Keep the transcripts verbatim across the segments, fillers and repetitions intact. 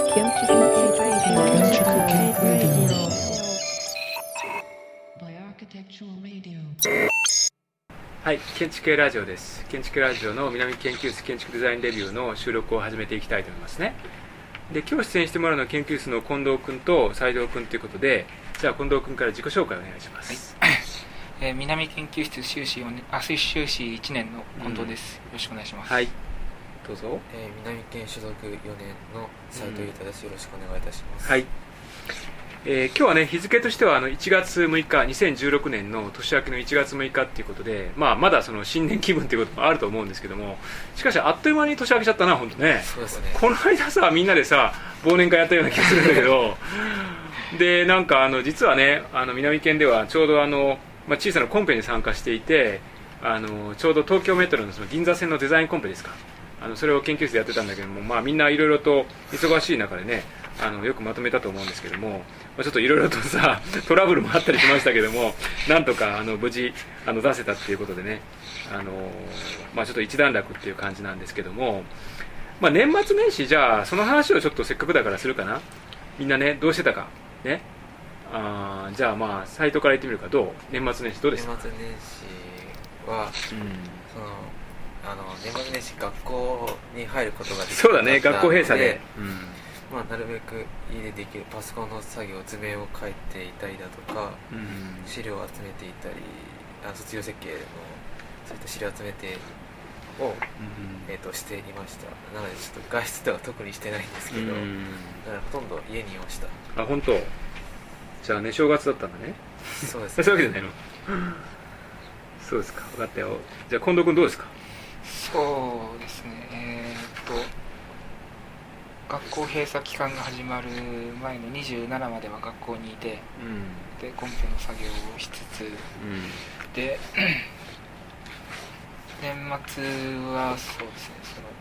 はい、建築系ラジオです。建築ラジオの南研究室建築デザインレビューの収録を始めていきたいと思いますね。で、今日出演してもらうのは研究室の近藤君と斉藤君ということで、じゃあ近藤君から自己紹介をお願いします。 はい、えー、南研究室修士よねん、あ、修士いちねんの近藤です、うん、よろしくお願いします。 はい、どうぞ。 えー、南研所属よねんの斉藤裕太です、よろしくお願いいたします。 はい、えー、今日はね、日付としてはあのいちがつむいか、にせんじゅうろくねんの年明けのいちがつむいかということで、まあ、まだその新年気分ということもあると思うんですけども、しかしあっという間に年明けちゃったな、本当ね。 そうですね。 この間さ、みんなでさ忘年会やったような気がするんだけどで、なんかあの実はね、あの南県ではちょうどあの、まあ、小さなコンペに参加していて、あのちょうど東京メトロのその銀座線のデザインコンペですか、あのそれを研究室でやってたんだけども、まあ、みんないろいろと忙しい中でね、あのよくまとめたと思うんですけども、まあ、ちょっといろいろとさトラブルもあったりしましたけども、なんとかあの無事あの出せたっていうことでね、あの、まあ、ちょっと一段落っていう感じなんですけども、まあ、年末年始、じゃあその話をちょっとせっかくだからするかな。みんなね、どうしてたかね。あ、じゃあまあサイトから言ってみるか。どう、年末年始どうですか。 年末年始は、うん、そのあの年末年始学校に入ることができなかったので、そうだね、 学校閉鎖で、うん、 まあ、なるべく家でできるパソコンの作業、図面を書いていたりだとか、うん、資料を集めていたり、あ、卒業設計のそういった資料を集めてを、うん、えー、としていました。なのでちょっと外出とか特にしてないんですけど、うん、だからほとんど家にいました。 あ、本当。じゃあね、正月だったんだね。 そうですね。 そういうわけじゃないの。そうですか、分かったよ。じゃあ近藤君どうですか。 そうですね、えー、っと学校閉鎖期間が始まる前のにじゅうしちまでは学校にいて、うん、でコンペの作業をしつつ、うん、で年末はそうですね、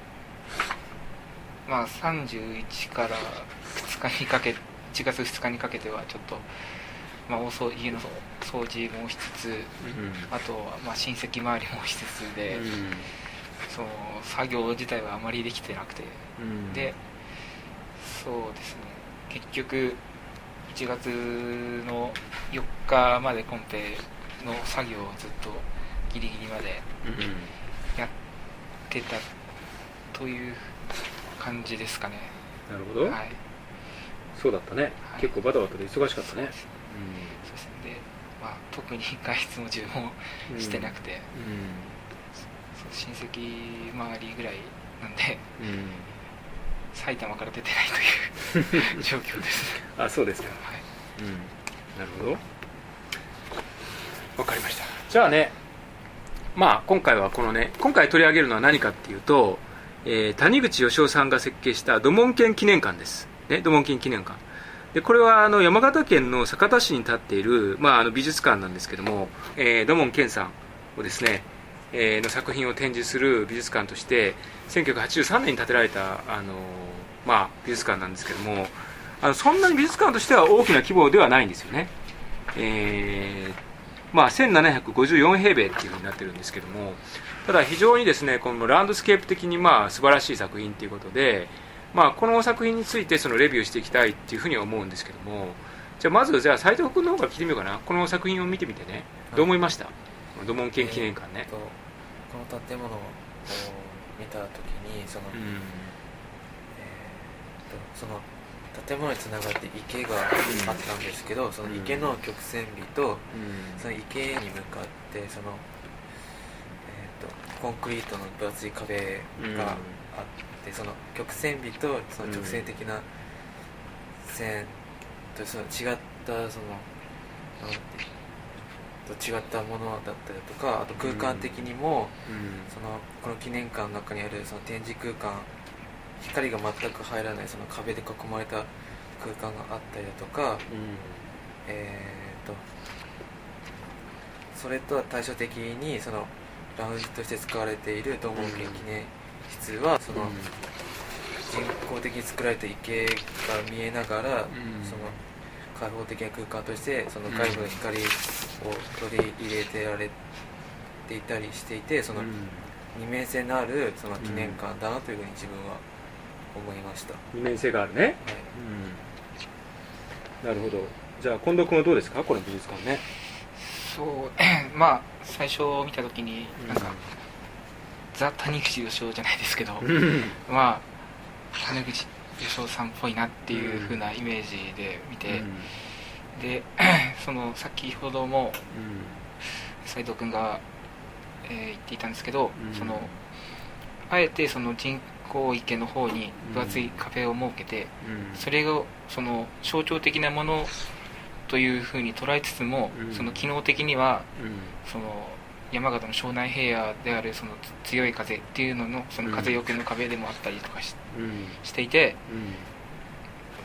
そのまあさんじゅういちからふつかにかけいちがつふつかにかけてはちょっと、まあ、大家の掃除もしつつ、うん、あとはまあ親戚周りもしつつで、うん、その作業自体はあまりできてなくて、うん、でそうですね、結局いちがつのよっかまでコンペの作業をずっとギリギリまでやってたという感じですかね。 なるほど、はい、そうだったね、はい、結構バタバタで忙しかったね。そうですね、 で、まあ、特に外出も自分もしてなくて、うんうん、親戚周りぐらいなんで、うん、埼玉から出てないという状況です。 あ、そうですか、はい、うん、なるほど、わかりました。じゃあね、まあ今回はこのね、今回取り上げるのは何かっていうと、えー、谷口義雄さんが設計した土門県記念館ですね。土門県記念館で、これはあの山形県の酒田市に建っている、まあ、あの美術館なんですけども、えー、土門健さんをですね、えー、の作品を展示する美術館としてせんきゅうひゃくはちじゅうさんねんに建てられた、あの、まあ、美術館なんですけども、あのそんなに美術館としては大きな規模ではないんですよね。えーまあ、せんななひゃくごじゅうよんへいべいっていうふうになってるんですけども、ただ非常にですね、このランドスケープ的にまあ素晴らしい作品ということで、まあ、この作品についてそのレビューしていきたいっていうふうには思うんですけども、じゃあまずじゃあ斉藤君の方から聞いてみようかな。この作品を見てみてね、どう思いました、はい、土門県記念館ね。えー、とこの建物を見たときにその、うん、えー、とその建物につながって池があったんですけど、うん、その池の曲線美と、うん、その池に向かってその、えー、とコンクリートの分厚い壁があって、うん、その曲線美とその直線的な線とその違ったそのなんてと違ったものだったりとか、あと空間的にも、うん、そのこの記念館の中にあるその展示空間、光が全く入らないその壁で囲まれた空間があったりだとか、うん、えーとそれとは対照的にそのラウンジとして使われている土門県記念室はその人工的に作られた池が見えながら、うん、その開放的な空間としてその外部の光を取り入れてられていたりしていて、その二面性のあるその記念館だなというふうに自分は思いました。 二面性があるね、はい、 うん、なるほど。じゃあ近藤君はどうですか、この美術館ね。 そうまあ最初見た時になんか、うん、ザ・谷口義雄じゃないですけど、うん、まあ谷口義雄さんっぽいなっていう風なイメージで見て、うん、でその先ほども斉藤君が、えー、言っていたんですけど、うん、そのあえてその人工池の方に分厚い壁を設けて、うん、それをその象徴的なものというふうに捉えつつも、うん、その機能的には、うん、その山形の庄内平野であるその強い風っていうののその風よけの壁でもあったりとか し,、うん、していて、うん、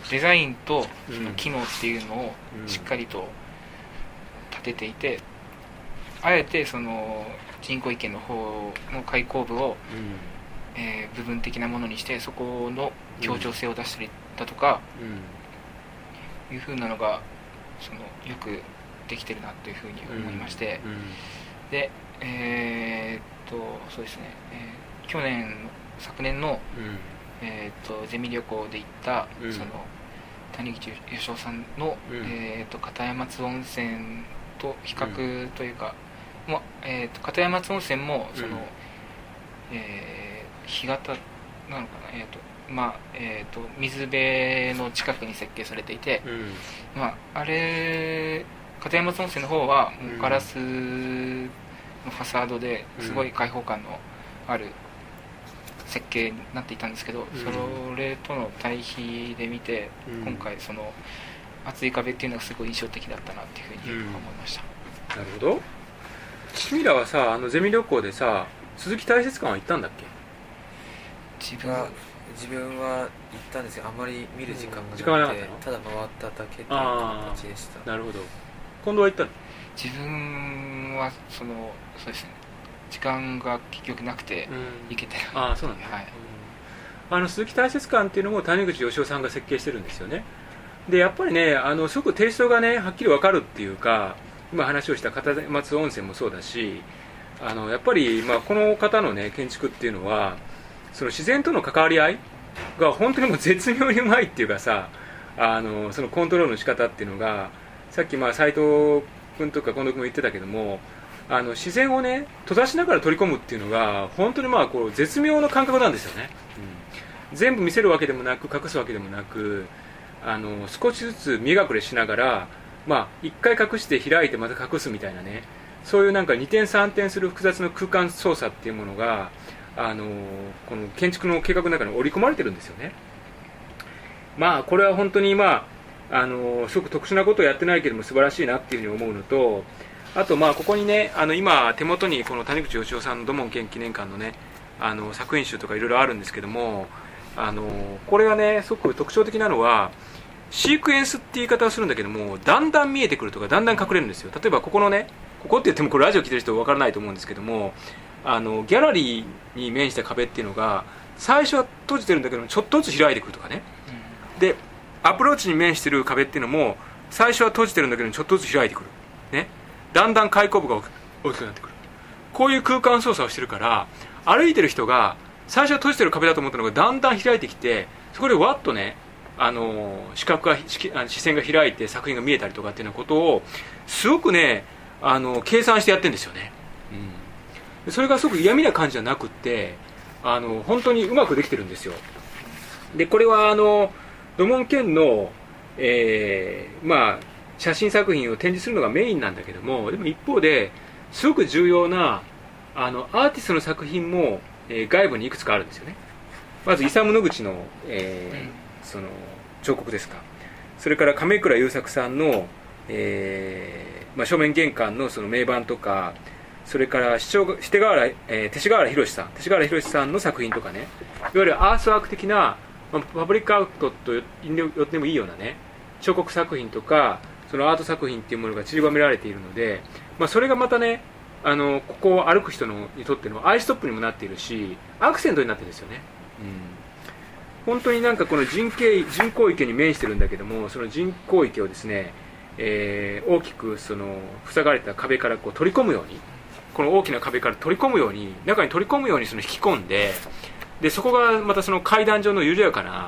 デザインとその機能っていうのをしっかりと立てていて、あえてその人工池の方の開口部を、うんえー、部分的なものにしてそこの協調性を出したりだとか、うん、いうふうなのがそのよくできてるなというふうに思いまして、うんうん、でえー、っとそうですね、えー、去年昨年の、うんえー、っとゼミ旅行で行った、うん、その谷口義雄さんの、うんえー、っと片山津温泉と比較というか、うんまえー、っと片山津温泉もその、うんえー、干潟なのかな、えー、っとまあえー、と水辺の近くに設計されていて、うんまあ、あれ片山津温泉の方はもうガラスのファサードですごい開放感のある設計になっていたんですけど、うん、それとの対比で見て、うん、今回その厚い壁っていうのがすごい印象的だったなっていうふうに思いました、 うん、なるほど。君らはさ、あのゼミ旅行でさ鈴木大雪館は行ったんだっけ？ 自分は自分は行ったんですがあまり見る時間がなくて、うん、ただ回っただけという形でした。 なるほど。今度は行ったの？ 自分はそのそうですね、時間が結局なくて行けてない、 うん、ああそうなんだ、ねはいうん、あの鈴木大雪館っていうのも谷口義雄さんが設計してるんですよね。でやっぱりねあのすごくテイストがねはっきり分かるっていうか、今話をした片松温泉もそうだし、あのやっぱり、まあ、この方のね建築っていうのはその自然との関わり合いが本当にもう絶妙にうまいっていうかさ、あのそのコントロールの仕方っていうのがさっきまあ斉藤君とか近藤君も言ってたけども、あの自然をね閉ざしながら取り込むっていうのが本当にまあこう絶妙な感覚なんですよね、うん、全部見せるわけでもなく隠すわけでもなく、あの少しずつ見隠れしながら、まあ、一回隠して開いてまた隠すみたいなね、そういうなんか二転三転する複雑な空間操作っていうものがあのこの建築の計画の中に織り込まれてるんですよね。まあこれは本当にまああのすごく特殊なことをやってないけども素晴らしいなっていうふうに思うのと、あとまあここにねあの今手元にこの谷口義雄さんの土門県記念館のねあの作品集とかいろいろあるんですけども、あのこれはねすごく特徴的なのはシークエンスって言い方をするんだけども、だんだん見えてくるとかだんだん隠れるんですよ。例えばここのね、ここって言ってもこれラジオ聞いてる人分からないと思うんですけども、あのギャラリーに面した壁っていうのが最初は閉じてるんだけどちょっとずつ開いてくるとかね、うん、でアプローチに面してる壁っていうのも最初は閉じてるんだけどちょっとずつ開いてくる、ね、だんだん開口部が大きくなってくる。こういう空間操作をしてるから歩いてる人が最初は閉じてる壁だと思ったのがだんだん開いてきて、そこでわっとねあの視覚が視線が開いて作品が見えたりとかっていうようなことをすごくねあの計算してやってるんですよね、うん、それがすごく嫌味な感じじゃなくってあの本当にうまくできてるんですよ。でこれはあの土門県の、えーまあ、写真作品を展示するのがメインなんだけども、でも一方ですごく重要なあのアーティストの作品も、えー、外部にいくつかあるんですよね。まずイサム・ノグチの、えー、その彫刻ですか。それから亀倉優作さんの、えーまあ、正面玄関のその銘板とか、それから勅使河原、えー、勅使河原宏さん勅使河原宏さんの作品とかね、いわゆるアースワーク的な、まあ、パブリックアウトとよってもいいようなね彫刻作品とかそのアート作品っていうものが散りばめられているので、まあ、それがまたねあのここを歩く人のにとってのアイストップにもなっているしアクセントになってるんですよね、うん、本当になんかこの人形人工池に面してるんだけども、その人工池をですね、えー、大きくその塞がれた壁からこう取り込むように、この大きな壁から取り込むように中に取り込むようにその引き込んで、でそこがまたその階段状の緩やかな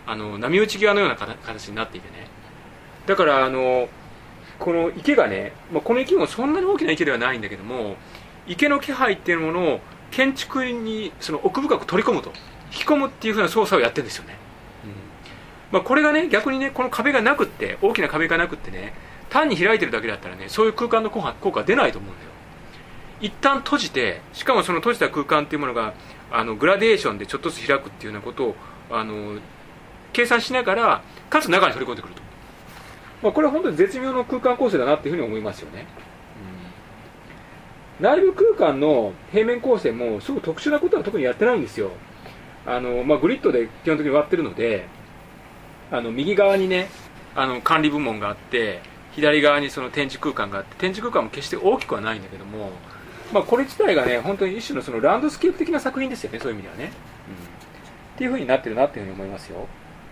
あの波打ち際のような形になっていてね、だからあのこの池がね、まあ、この池もそんなに大きな池ではないんだけども、池の気配っていうものを建築にその奥深く取り込むと、引き込むっていうふうな操作をやってるんですよね、うんまあ、これがね逆にねこの壁がなくって、大きな壁がなくってね、単に開いてるだけだったらね、そういう空間の効果は出ないと思うんだよ。一旦閉じて、しかもその閉じた空間っていうものがあのグラデーションでちょっとずつ開くっていうようなことをあの計算しながら、かつ中に取り込んでくると、まあ、これは本当に絶妙の空間構成だなっていうふうに思いますよね、うん、内部空間の平面構成もすごく特殊なことは特にやってないんですよ。あの、まあ、グリッドで基本的に割ってるので、あの右側にねあの管理部門があって、左側にその展示空間があって、展示空間も決して大きくはないんだけども、まあ、これ自体がね本当に一種のそのランドスケープ的な作品ですよね、そういう意味ではね、うん、っていうふうになってるなっていうふうに思いますよ。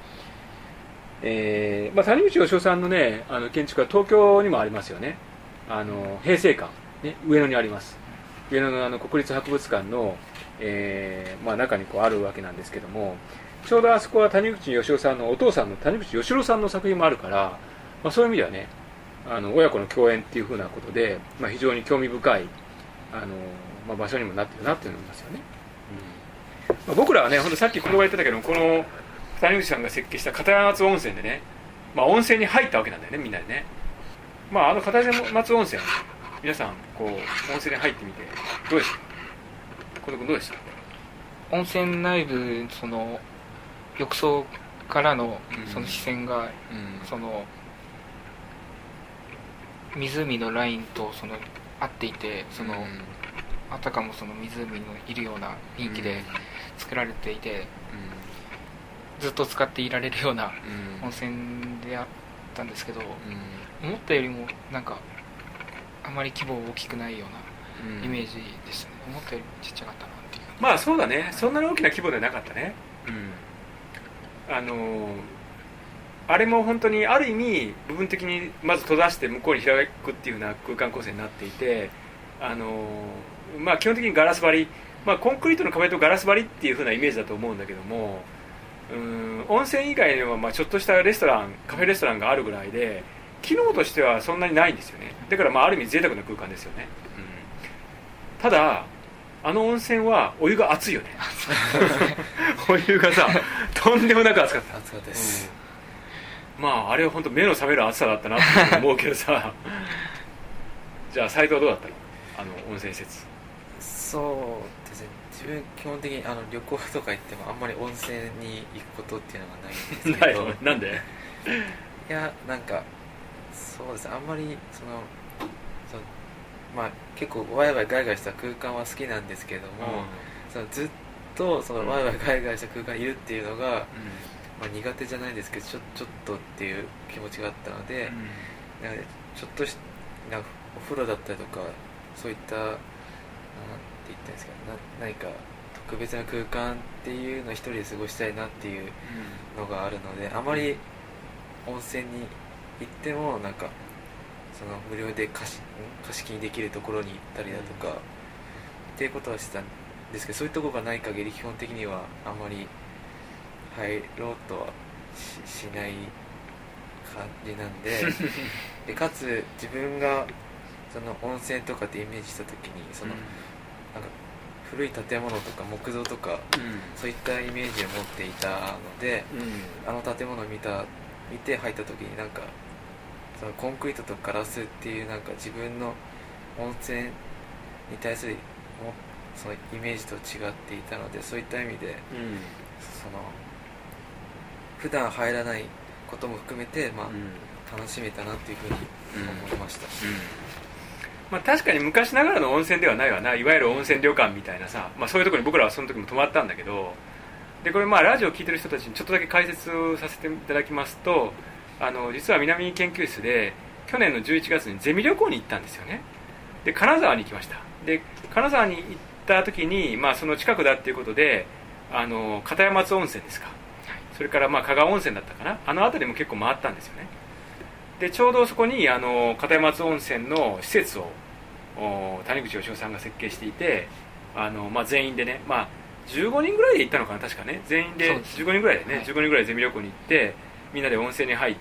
えーまあ、谷口義雄さんのねあの建築は東京にもありますよね。あの平成館、ね、上野にあります。上野のあの国立博物館の、えーまあ、中にこうあるわけなんですけども、ちょうどあそこは谷口義雄さんのお父さんの谷口義郎さんの作品もあるから、まあ、そういう意味ではねあの親子の共演っていうふうなことで、まあ、非常に興味深いあの、まあ、場所にもなってるなっていうのを思いますよね、うんまあ、僕らはね本当さっき言葉言ってたけど、この谷口さんが設計した片山松温泉でね、まあ、温泉に入ったわけなんだよね、みんなでね。まああの片山松温泉、皆さんこう温泉に入ってみてどうでした？近藤君どうでした？ 温泉内部、その浴槽からのその視線が、うん、その湖のラインとその合っていて、その、うん、あたかもその湖のいるような雰囲気で作られていて、うん、ずっと使っていられるような温泉であったんですけど、うん、思ったよりもなんかあまり規模大きくないようなイメージでしたね、うん、思ったよりもちっちゃかったなっていう。 まあそうだね、そんなに大きな規模ではなかったね、うん、あのー、あれも本当にある意味部分的にまず閉ざして向こうに開くっていうような空間構成になっていて、あのー、まあ基本的にガラス張り、まあ、コンクリートの壁とガラス張りっていう風なイメージだと思うんだけども、うーん温泉以外にはまあちょっとしたレストラン、カフェレストランがあるぐらいで、機能としてはそんなにないんですよね。だからまあある意味贅沢な空間ですよね、うん、ただあの温泉はお湯が熱いよねお湯がさとんでもなく熱かった。 熱かったです、 うん、まああれは本当目の覚める熱さだったなって思うけどさじゃあ斉藤はどうだったの、あの温泉施設。 そうですね、自分基本的にあの旅行とか行ってもあんまり温泉に行くことっていうのがないんですけどないなんでいやなんかそうですね、あんまりそのそのまあ結構ワイワイガイガイした空間は好きなんですけども、うん、そのずっとそのワイワイガイガイした空間にいるっていうのが、うんまあ、苦手じゃないんですけど、ちょちょっとっていう気持ちがあったので、うん、なんかちょっとしなんかお風呂だったりとかそういったなんて言ったんですか、な何か特別な空間っていうのを一人で過ごしたいなっていうのがあるので、あまり温泉に行ってもなんかその無料で貸し貸し切りできるところに行ったりだとか、うん、っていうことはしてたんですけど、そういうところがない限り基本的にはあまり入ろうとは し, しない感じなんででかつ自分がその温泉とかってイメージした時にその、うん、なんか古い建物とか木造とか、うん、そういったイメージを持っていたので、うん、あの建物を見た見て入った時になんかそのコンクリートとガラスっていうなんか自分の温泉に対するそのイメージと違っていたので、そういった意味で、うん、その普段入らないことも含めて、まあうん、楽しめたなっていうふうに思いました、うんうんまあ、確かに昔ながらの温泉ではないわな、いわゆる温泉旅館みたいなさ、まあ、そういうところに僕らはその時も泊まったんだけど、でこれまあラジオを聞いてる人たちにちょっとだけ解説をさせていただきますと、あの実は南研究室で去年のじゅういちがつにゼミ旅行に行ったんですよね。で金沢に行きました。で金沢に行った時に、まあ、その近くだっていうことであの片山松温泉ですか、それからまあ加賀温泉だったかな、あの辺りも結構回ったんですよね。でちょうどそこにあの片山松温泉の施設を谷口義雄さんが設計していて、あの、まあ、全員でね、まあ、 じゅうごにんぐらいで行ったのかな、確かね、全員でじゅうごにんぐらいでね、はい、じゅうごにんぐらいでゼミ旅行に行ってみんなで温泉に入って、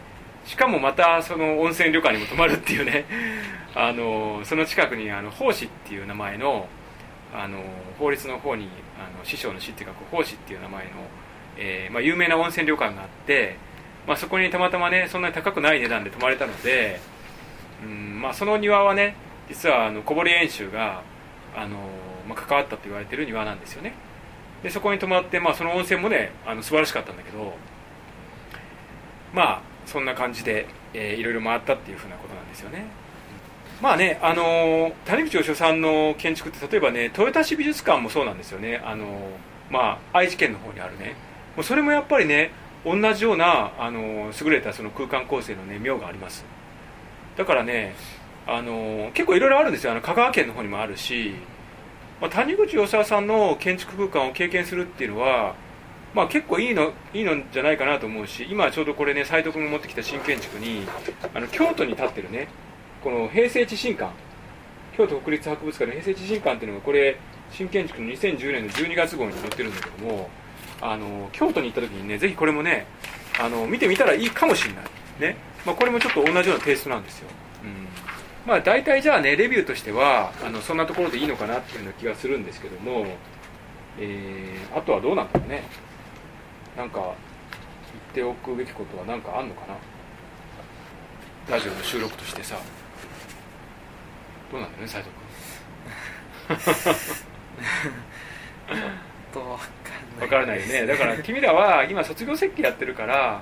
しかもまたその温泉旅館にも泊まるっていうねあのその近くにあの法師っていう名前の、あの法律の方にあの師匠の師っていうか法師っていう名前の、えーまあ、有名な温泉旅館があって、まあ、そこにたまたまねそんなに高くない値段で泊まれたので、うんまあ、その庭はね実はあの小堀遠州があの、まあ、関わったと言われている庭なんですよね。でそこに泊まって、まあ、その温泉もねあの素晴らしかったんだけど、まあそんな感じで、えー、いろいろ回ったっていうふうなことなんですよね。まあね、あのー、谷口義雄さんの建築って例えばね豊田市美術館もそうなんですよね。あのー、まあ愛知県の方にあるね、もうそれもやっぱりね同じような、あのー、優れたその空間構成のね妙があります。だからね、あのー、結構いろいろあるんですよ。あの香川県の方にもあるし、まあ、谷口義雄さんの建築空間を経験するっていうのはまあ、結構いいのいいのじゃないかなと思うし、今ちょうどこれね斉藤君が持ってきた新建築にあの京都に建ってるねこの平成地震館、京都国立博物館の平成地震館っていうのがこれ新建築のにせんじゅうねんのじゅうにがつ号に載ってるんだけども、あの京都に行った時にねぜひこれもねあの見てみたらいいかもしれないね、まあ、これもちょっと同じようなテイストなんですよ。うんまあ、大体じゃあねレビューとしてはあのそんなところでいいのかなっていうような気がするんですけども、えー、あとはどうなんだろうね。なんか言っておくべきことは何かあんのかな、ラジオの収録としてさ。どうなんだろうね斉藤君ちょっと分かんない分からないよね。だから君らは今卒業設計やってるから、はい、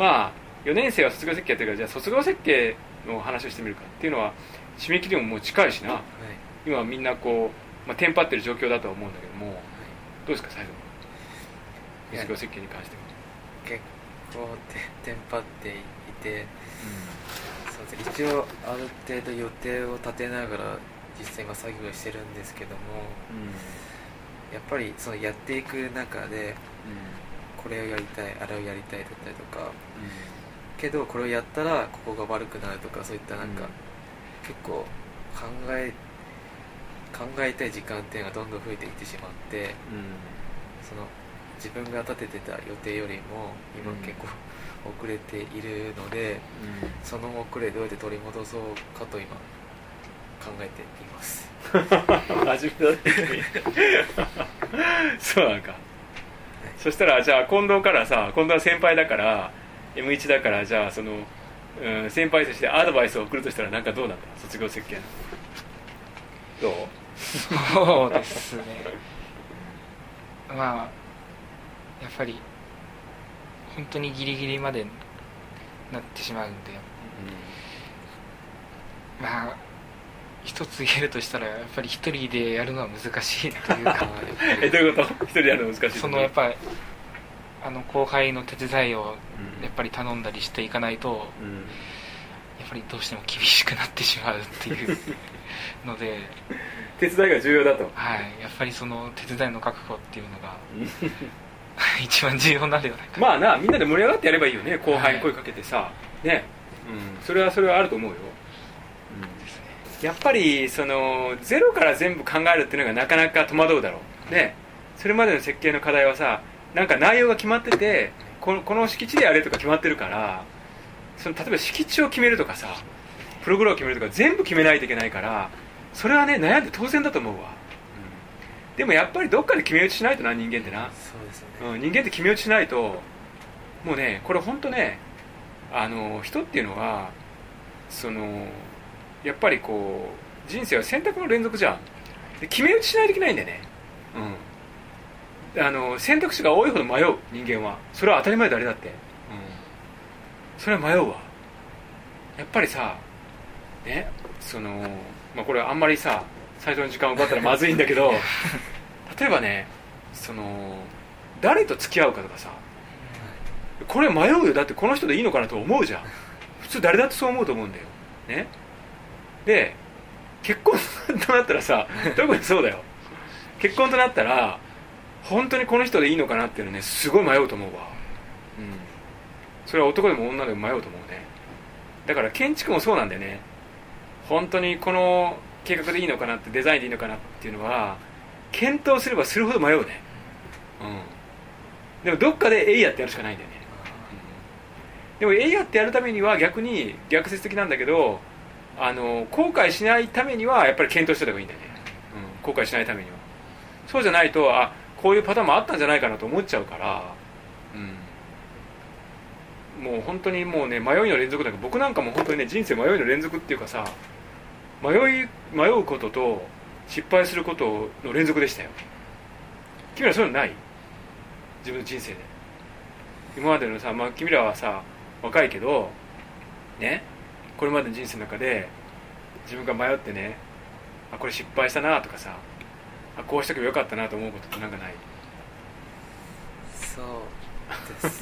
まあよねん生は卒業設計やってるから、じゃあ卒業設計の話をしてみるかっていうのは締め切りももう近いしな、はい、今みんなこう、まあ、テンパってる状況だとは思うんだけども、はい、どうですか斉藤君卒業設計に関しては。 結構テンパっていて、うん、そうです一応ある程度予定を立てながら実際は作業してるんですけども、うん、やっぱりそのやっていく中で、うん、これをやりたいあれをやりたいだったりとか、うん、けどこれをやったらここが悪くなるとかそういったなんか、うん、結構考え考えたい時間っていうのがどんどん増えていってしまって、うん、その自分が立ててた予定よりも今結構遅れているので、うん、その遅れどうやって取り戻そうかと今考えています真面目だねそうなんか、はい、そしたらじゃあ近藤からさ、近藤は先輩だから エムワン だから、じゃあその、うん、先輩としてアドバイスを送るとしたらなんかどうなんだ卒業設計のどうそうですねまあやっぱり本当にギリギリまでなってしまうんで、うん、まあ一つ言えるとしたらやっぱり一人でやるのは難しいというかえどういうこと？一人でやるの難しい？ そのやっぱりあの後輩の手伝いをやっぱり頼んだりしていかないと、うん、やっぱりどうしても厳しくなってしまうっていうので手伝いが重要だと。 はい、やっぱりその手伝いの確保っていうのが一番重要なんではないか。 まあな、みんなで盛り上がってやればいいよね。後輩に声かけてさ、はい、ね、うん、それはそれはあると思うよ、うん、ですね。やっぱりそのゼロから全部考えるっていうのがなかなか戸惑うだろうね。それまでの設計の課題はさ、なんか内容が決まってて、この、この敷地でやれとか決まってるから、その例えば敷地を決めるとかさ、プログラムを決めるとか全部決めないといけないから、それはね悩んで当然だと思うわ、うん、でもやっぱりどっかで決め打ちしないとな、人間ってな。 そうですね、 うん、人間って決め打ちしないともうね、これ本当ね、あの人っていうのはそのやっぱりこう人生は選択の連続じゃん。で決め打ちしないといけないんだよね、うん、あの選択肢が多いほど迷う人間は。それは当たり前だ、誰だって、うん、それは迷うわ。やっぱりさね、そのまあ、これはあんまりさ最初の時間を奪ったらまずいんだけど例えばね、その誰と付き合うかとかさ、これ迷うよ。だってこの人でいいのかなと思うじゃん。普通誰だってそう思うと思うんだよね。で結婚となったらさ特にそうだよ。結婚となったら本当にこの人でいいのかなっていうのね、すごい迷うと思うわ、うん、それは男でも女でも迷うと思うね。だから建築もそうなんだよね。本当にこの計画でいいのかなって、デザインでいいのかなっていうのは検討すればするほど迷うね、うん、でもどっかでえいやってやるしかないんだよね、うん、でもえいやってやるためには逆に逆説的なんだけど、あの後悔しないためにはやっぱり検討してた方がいいんだよね、うん、後悔しないためには。そうじゃないと、あ、こういうパターンもあったんじゃないかなと思っちゃうから、うん、もう本当にもうね、迷いの連続だけど、僕なんかも本当にね、人生迷いの連続っていうかさ、迷い迷うことと失敗することの連続でしたよ。君らそういうのない？自分の人生で今までのさ、まあ、君らはさ若いけどね、これまでの人生の中で自分が迷ってね、あ、これ失敗したなとかさ、あ、こうしとけばよかったなと思うことってなんかない？ そうですね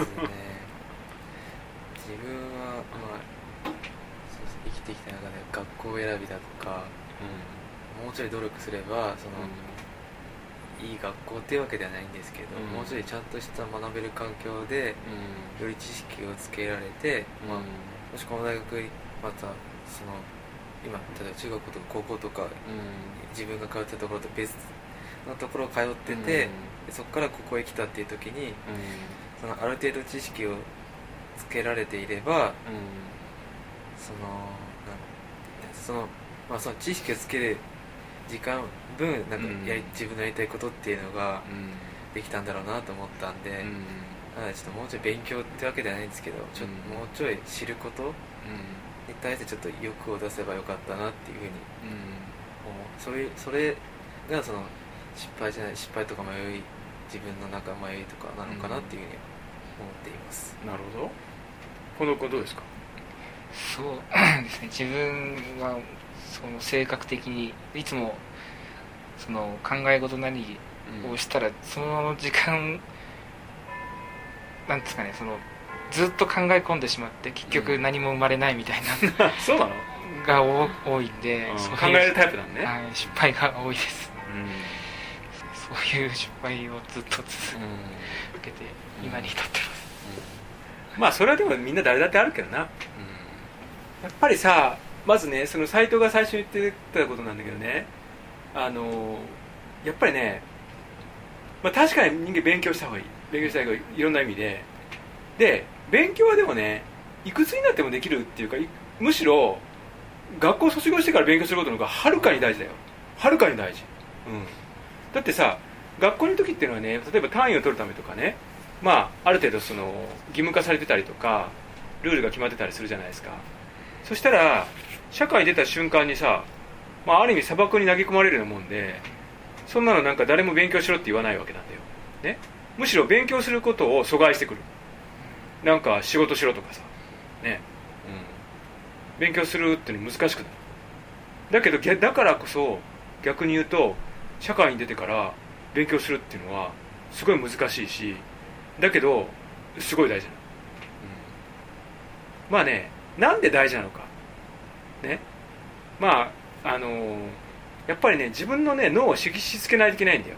自分は、まあ、そうですね、生きてきた中で学校選びだとか、うん、もうちょい努力すればその、うん、いい学校っていうわけではないんですけど、うん、もうちょいちゃんとした学べる環境で、うん、より知識をつけられて、うん、まあ、もしこの大学またその今例えば中学校とか高校とか、うん、自分が通ってたところと別のところを通ってて、うん、そこからここへ来たっていう時に、うん、そのある程度知識をつけられていれば、うん、そのその、まあ、その知識をつける時間分なんかやり、うん、自分のやりたいことっていうのができたんだろうなと思ったんで、うん、なのでちょっともうちょい勉強ってわけではないんですけど、ちょっともうちょい知ることに対してちょっと欲を出せばよかったなっていうふうに思う。それ、それがその失敗じゃない、失敗とか迷い、自分の中迷いとかなのかなっていうふうに思っています、 うん、なるほど。この子どうですか？ そうですね、自分はその性格的にいつもその考え事なりをしたら、うん、その時間なんですかね、そのずっと考え込んでしまって結局何も生まれないみたいな、うん、 そうなのが多いんで、 うん、 そういう考えるタイプなんね、 はい、失敗が多いです、 うん、 そういう失敗をずっと続けて今に至ってます、 うん、まあそれはでもみんな誰だってあるけどな、うん、やっぱりさ、まずね、その斎藤が最初に言ってたことなんだけどね、あのやっぱりね、まあ、確かに人間勉強した方がいい、勉強した方がいい、いろんな意味で、で勉強はでもね、いくつになってもできるっていうか、むしろ学校卒業してから勉強することの方がはるかに大事だよ、はるかに大事、うん、だってさ、学校の時っていうのはね、例えば単位を取るためとかね、まあある程度その義務化されてたりとかルールが決まってたりするじゃないですか。そしたら社会に出た瞬間にさ、まあ、ある意味砂漠に投げ込まれるようなもんで、そんなのなんか誰も勉強しろって言わないわけなんだよ、ね、むしろ勉強することを阻害してくる。なんか仕事しろとかさ、ね、うん、勉強するっていうの難しくなる。だけどだからこそ逆に言うと、社会に出てから勉強するっていうのはすごい難しいし、だけどすごい大事なの、うん、まあね、なんで大事なのかね、まああのー、やっぱりね、自分のね脳を刺激しつけないといけないんだよ、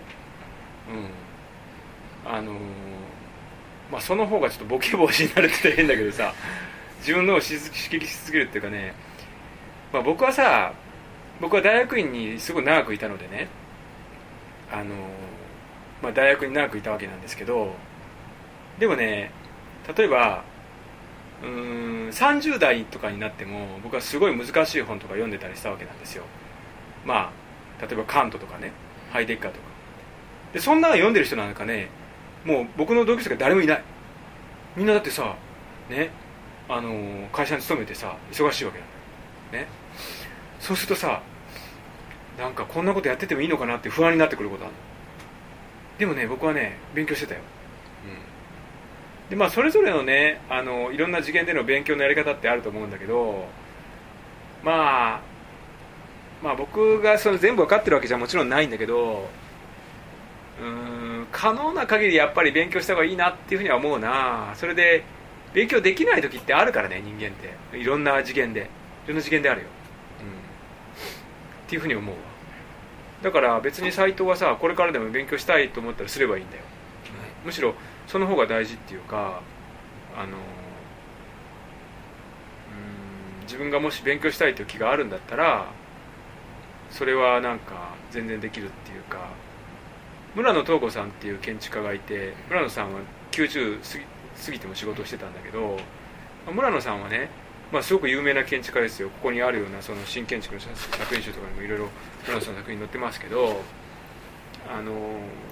うん、あのー、まあその方がちょっとボケ防止になるって変だけどさ、自分の脳を刺激しつけるっていうかね、まあ、僕はさ、僕は大学院にすごい長くいたのでね、あのーまあ、大学に長くいたわけなんですけど、でもね、例えばうーんさんじゅう代とかになっても僕はすごい難しい本とか読んでたりしたわけなんですよ。まあ例えばカントとかね、ハイデッカーとかで、そんなの読んでる人なんかね、もう僕の同級生が誰もいない。みんなだってさ、ね、あのー、会社に勤めてさ忙しいわけなんだよね。そうするとさ、なんかこんなことやっててもいいのかなって不安になってくることあるの。でもね、僕はね勉強してたよ、うん、でまあそれぞれのね、あのいろんな次元での勉強のやり方ってあると思うんだけど、まあまあ僕がその全部分かってるわけじゃもちろんないんだけど、うーん、可能な限りやっぱり勉強した方がいいなっていうふうには思うな。それで勉強できない時ってあるからね、人間っていろんな次元でいろんな次元であるよ、うん、っていうふうに思うわ。だから別に斎藤はさ、これからでも勉強したいと思ったらすればいいんだよ、はい、むしろその方が大事っていうか、あのうーん、自分がもし勉強したいという気があるんだったら、それはなんか全然できるっていうか、 村野東子さんっていう建築家がいて、村野さんはきゅうじゅう過ぎ、過ぎても仕事をしてたんだけど、村野さんはね、まあ、すごく有名な建築家ですよ。ここにあるようなその新建築の作品集とかにもいろいろ村野さんの作品載ってますけど、あの、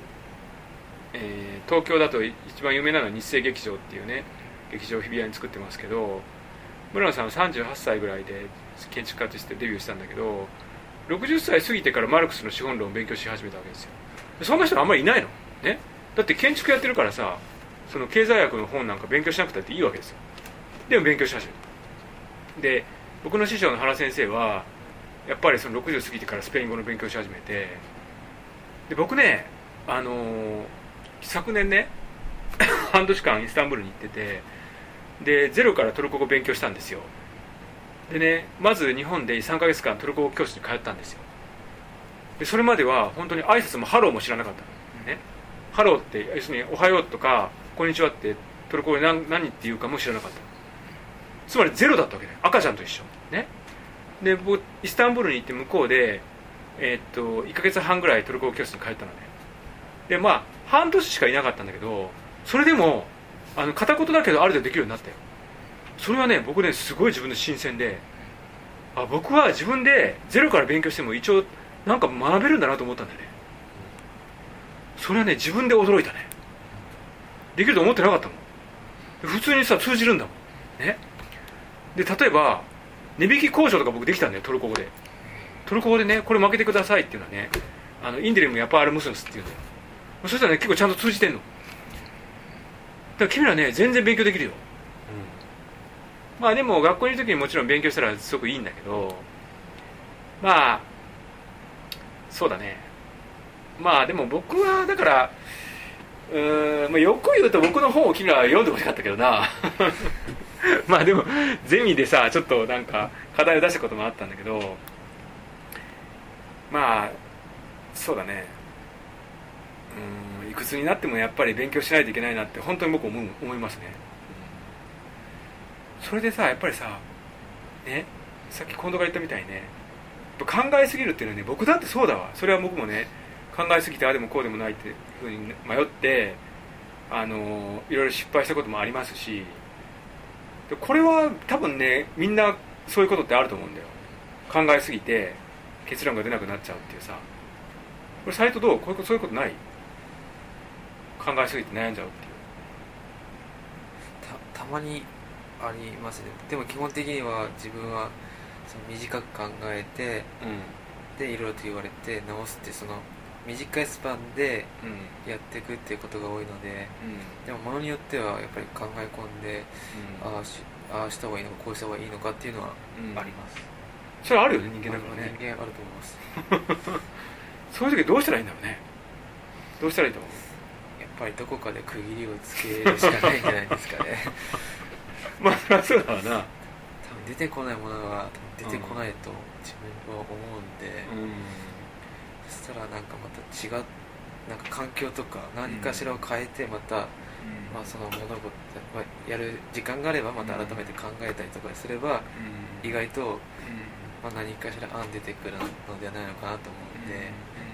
えー、東京だと一番有名なのは日生劇場っていうね劇場を日比谷に作ってますけど、村野さんはさんじゅうはっさいぐらいで建築家としてデビューしたんだけど、ろくじゅっさい過ぎてからマルクスの資本論を勉強し始めたわけですよ。そんな人あんまりいないの、ね、だって建築やってるからさ、その経済学の本なんか勉強しなくたっていいわけですよ。でも勉強し始めた。で僕の師匠の原先生はやっぱりそのろくじゅう過ぎてからスペイン語の勉強し始めて、で僕ね、あのー、昨年ね半年間イスタンブールに行ってて、でゼロからトルコ語を勉強したんですよ。でね、まず日本でさんかげつかんトルコ語教室に通ったんですよ。でそれまでは本当に挨拶もハローも知らなかったの、ね、ハローって要するにおはようとかこんにちはってトルコ語で 何, 何っていうかも知らなかった。つまりゼロだったわけね、赤ちゃんと一緒、ね、で僕イスタンブールに行って向こうで、えー、っといっかげつはんぐらいトルコ語教室に通ったのね。でまあ半年しかいなかったんだけど、それでもあの片言だけどある程度できるようになったよ。それはね、僕ねすごい自分で新鮮で、あ僕は自分でゼロから勉強しても一応なんか学べるんだなと思ったんだよね。それはね自分で驚いたね。できると思ってなかったもん。普通にさ通じるんだもんね。で例えば値引き交渉とか僕できたんだよ、トルコ語で。トルコ語でね、これ負けてくださいっていうのはね、あのインデリムヤパールムスンスっていうんだよ。そしたらね結構ちゃんと通じてんの。だから君らね全然勉強できるよ、うん、まあでも学校にいる時にもちろん勉強したらすごくいいんだけど、まあそうだね、まあでも僕はだからうーん、まあ、よく言うと僕の本を君らは読んでほしかったけどなまあでもゼミでさちょっとなんか課題を出したこともあったんだけど、まあそうだね、うーんいくつになってもやっぱり勉強しないといけないなって本当に僕思う思いますね、うん、それでさやっぱりさね、さっき近藤が言ったみたいにね、考えすぎるっていうのはね、僕だってそうだわ。それは僕もね考えすぎてああでもこうでもないっていうふうに迷ってあのいろいろ失敗したこともありますし、これは多分ねみんなそういうことってあると思うんだよ。考えすぎて結論が出なくなっちゃうっていうさ。これサイトどう？こういうこと、そういうことない？考えすぎて悩んじゃうっていう。 た, たまにありますね。でも基本的には自分はその短く考えて、うん、でいろいろと言われて直すってその短いスパンでやっていくっていうことが多いので、うん、でもものによってはやっぱり考え込んで、うん、ああしああした方がいいのかこうした方がいいのかっていうのはあります、 うん、それあるよね、人間だからね。 人間あると思いますそういう時どうしたらいいんだろうね。どうしたらいいと思う？ やっぱりどこかで区切りをつけるしかないんじゃないですかねまあそりゃそうだわな。 多分出てこないものは出てこないと自分は思うんで、うん、そしたらなんかまた違うなんか環境とか何かしらを変えてまた、うんまあ、その物事、まあ、やる時間があればまた改めて考えたりとかすれば、うん、意外と、うんまあ、何かしら案出てくるのではないのかなと思うんで、うん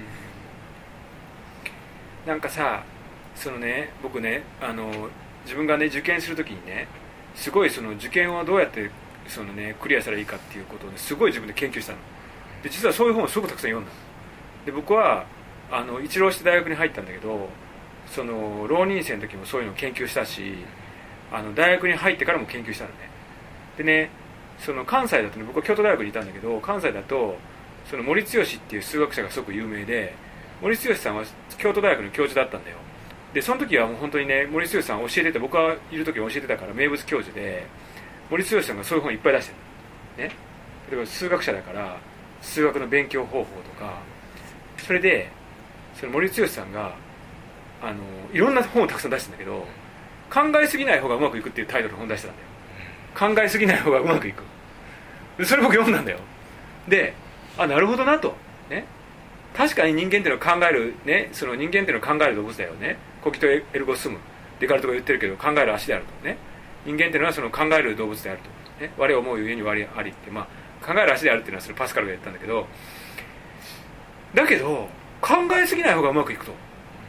うん、なんかさそのね僕ねあの自分がね受験するときにねすごいその受験をどうやってその、ね、クリアしたらいいかっていうことを、ね、すごい自分で研究したので、実はそういう本をすごくたくさん読んだで、僕はあの一浪して大学に入ったんだけど、その浪人生の時もそういうのを研究したし、あの大学に入ってからも研究したのね。でね、その関西だとね、僕は京都大学にいたんだけど、関西だとその森剛っていう数学者がすごく有名で、森剛さんは京都大学の教授だったんだよ。でその時はもう本当にね、森剛さん教えてて、僕がいる時に教えてたから名物教授で、森剛さんがそういう本いっぱい出してるね。例えば数学者だから数学の勉強方法とか、それでその森剛さんがあのいろんな本をたくさん出してるんだけど、考えすぎない方がうまくいくっていうタイトルの本を出してたんだよ。考えすぎない方がうまくいく。でそれ僕読んだんだよ。で、あ、なるほどなと、ね、確かに人間っていうのは考える、ね、その人間っていうのは考える動物だよね。コギトエルゴスム、デカルトが言ってるけど、考える足であるとね。人間っていうのはその考える動物であると、ね、我思うゆえに我ありって、まあ、考える足であるっていうのはそれパスカルが言ったんだけど、だけど考えすぎない方がうまくいくと。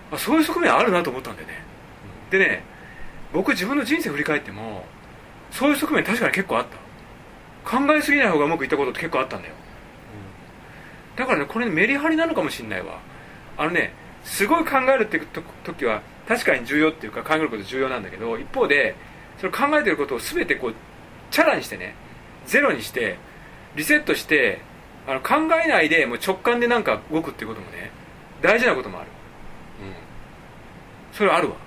あそういう側面あるなと思ったんだよね、うん、でね僕自分の人生振り返ってもそういう側面確かに結構あった。考えすぎない方がうまくいったことって結構あったんだよ、うん、だからねこれ、ね、メリハリなのかもしれないわ。あのねすごい考えるっていう時は確かに重要っていうか考えること重要なんだけど、一方でそれ考えてることを全てこうチャラにしてねゼロにしてリセットしてあの考えないでもう直感でなんか動くっていうこともね大事なこともある、うん、それはあるわ。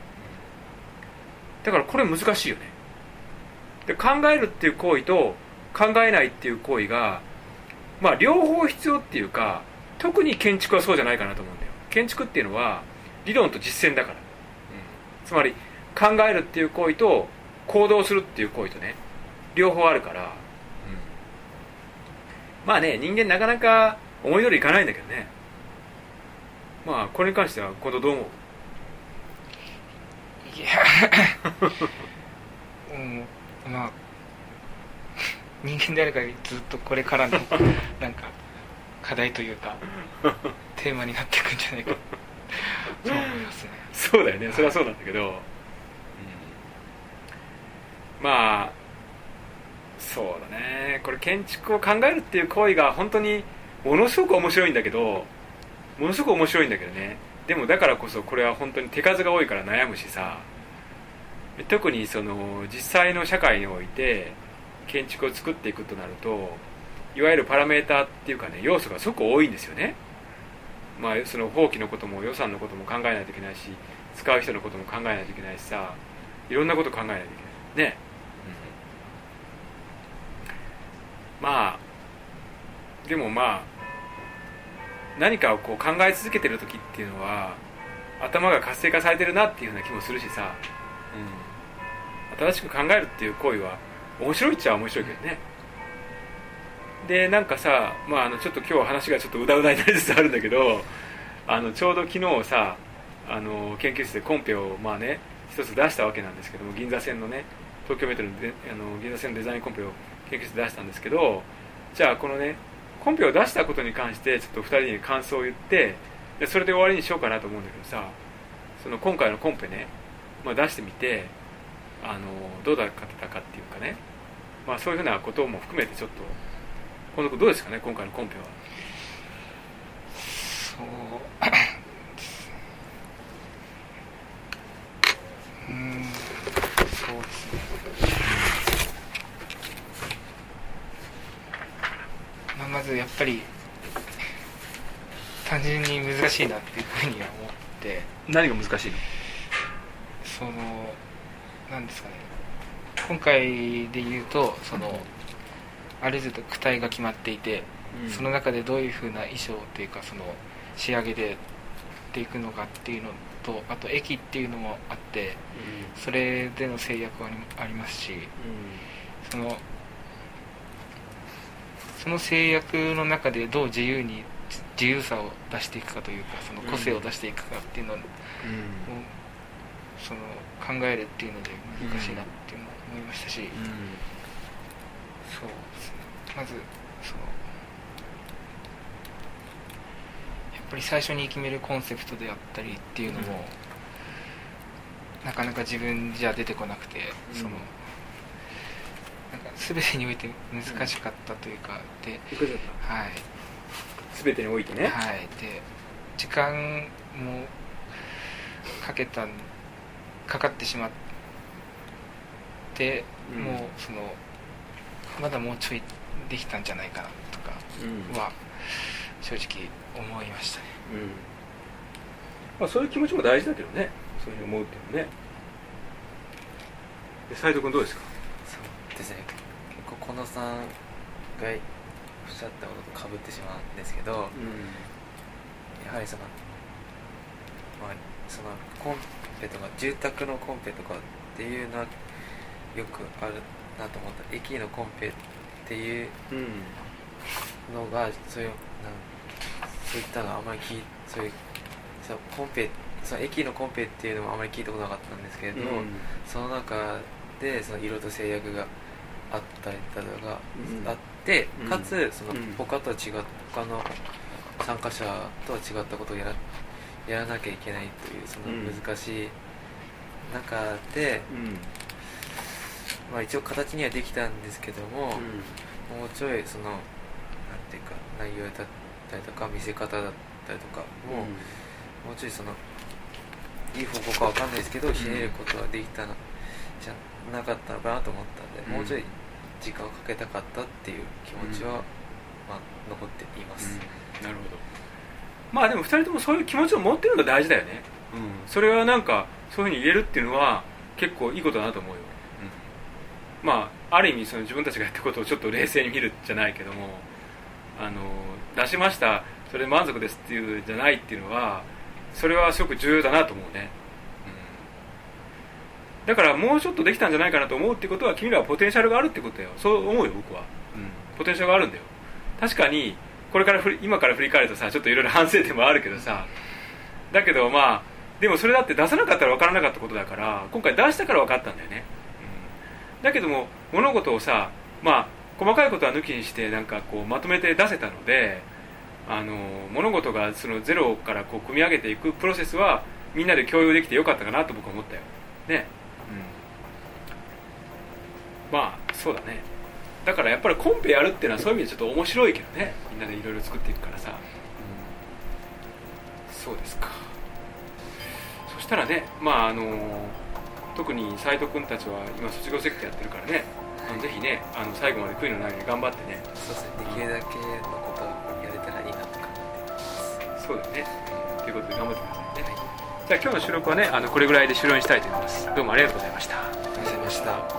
だからこれ難しいよね。で考えるっていう行為と考えないっていう行為がまあ両方必要っていうか、特に建築はそうじゃないかなと思うんだよ。建築っていうのは理論と実践だから、うん、つまり考えるっていう行為と行動するっていう行為とね両方あるから、うん、まあね人間なかなか思い通りいかないんだけどね。まあこれに関しては今度どう思う？ いやうんまあ人間であるからずっとこれからのなんか課題というかテーマになっていくんじゃないかと思いますね。 そうだよね、それはそうなんだけど、うん、まあそうだね、これ建築を考えるっていう行為が本当にものすごく面白いんだけどものすごく面白いんだけどね、でもだからこそこれは本当に手数が多いから悩むしさ、特にその実際の社会において建築を作っていくとなるといわゆるパラメーターっていうかね要素がすごく多いんですよね。まあその法規のことも予算のことも考えないといけないし、使う人のことも考えないといけないしさ、いろんなこと考えないといけないね、うん、まあでもまあ何かをこう考え続けてる時っていうのは頭が活性化されてるなっていうような気もするしさ、うん、新しく考えるっていう行為は面白いっちゃ面白いけどね。でなんかさ、まあ、あのちょっと今日話がちょっとうだうだになりつつあるんだけど、あのちょうど昨日さあの研究室でコンペをまあね一つ出したわけなんですけども、銀座線のね東京メトロのであの銀座線のデザインコンペを研究室で出したんですけど、じゃあこのねコンペを出したことに関してちょっとふたりに感想を言ってでそれで終わりにしようかなと思うんだけどさ、その今回のコンペね、まあ、出してみてあのどうだったかっていうかね、まあ、そういうふうなことも含めてちょっとこの子どうですかね今回のコンペは。 そううんそうですね、まあ、まずやっぱり単純に難しいなっていうふうには思って。 何が難しいの？ そのなんですかね、今回で言うとそのある程度躯体が決まっていて、うん、その中でどういう風な衣装というかその仕上げでっていくのかっていうのと、あと駅っていうのもあって、うん、それでの制約はありますし、うん、そのその制約の中でどう自由に自由さを出していくかというか、その個性を出していくかっていうのを、うん、その考えるっていうので難しいなっていうのを思いましたし、うん、そうですね、まずそのやっぱり最初に決めるコンセプトであったりっていうのも、うん、なかなか自分じゃ出てこなくて、うん、そのなんか全てにおいて難しかったというか、うん、で、はい、 全てにおいてね、 はい、で時間もかけたかかってしまって、うん、もうそのまだもうちょいできたんじゃないかなとかは正直思いましたね、うんまあ、そういう気持ちも大事だけどね、そういうふうに思うっていうのね。で斉藤君どうですか？ そうですね、結構このさんがおっしゃったこととかぶってしまうんですけど、うん、やはりその、まあ、そのコンペとか住宅のコンペとかっていうのはよくあるなと思った。駅のコンペっていうのが、そういうなんそういったのはあまり聞いそういうそのコンペその駅のコンペっていうのもあまり聞いたことなかったんですけれども、うん、その中でその色と制約があったりだとかあって、うん、かつその他とは違った他の参加者とは違ったことをやらやらなきゃいけないというその難しい中で、うん、まあ、一応形にはできたんですけども、うん、もうちょいそのなんていうか内容だったりとか見せ方だったりとかも、うん、もうちょいそのいい方向かわかんないですけど、うん、ひねることができたのじゃなかったのかなと思ったんで、うん、もうちょい時間をかけたかったっていう気持ちは、うん、まあ、残っています、 うん、なるほど。まあでもふたりともそういう気持ちを持ってるのが大事だよね、うん、それはなんかそういうふうに言えるっていうのは結構いいことだなと思うよ、うん、まあある意味その自分たちがやったことをちょっと冷静に見るじゃないけども、あの出しましたそれで満足ですっていうじゃないっていうのはそれはすごく重要だなと思うね、うん、だからもうちょっとできたんじゃないかなと思うってことは君らはポテンシャルがあるってことだよ。そう思うよ僕は、うん、ポテンシャルがあるんだよ。確かにこれからふり今から振り返るとさちょっといろいろ反省点もあるけどさ、だけどまあでもそれだって出さなかったら分からなかったことだから今回出したから分かったんだよね、うん、だけども物事をさまあ細かいことは抜きにしてなんかこうまとめて出せたので、あの物事がそのゼロからこう組み上げていくプロセスはみんなで共有できてよかったかなと僕は思ったよね、うん、まあそうだね。だからやっぱりコンペやるっていうのはそういう意味でちょっと面白いけどね、みんなでいろいろ作っていくからさ、うん、そうですか。そしたらね、まああの特に斉藤君たちは今卒業設計やってるからね、あのぜひねあの最後まで悔いのないように頑張ってね。 そうですね、できるだけのことをやれたらいいなと考えてます。 そうだよね、うん、ということで頑張ってくださいね、はい、じゃあ今日の収録はねあのこれぐらいで終了にしたいと思います。どうもありがとうございました。 ありがとうございました。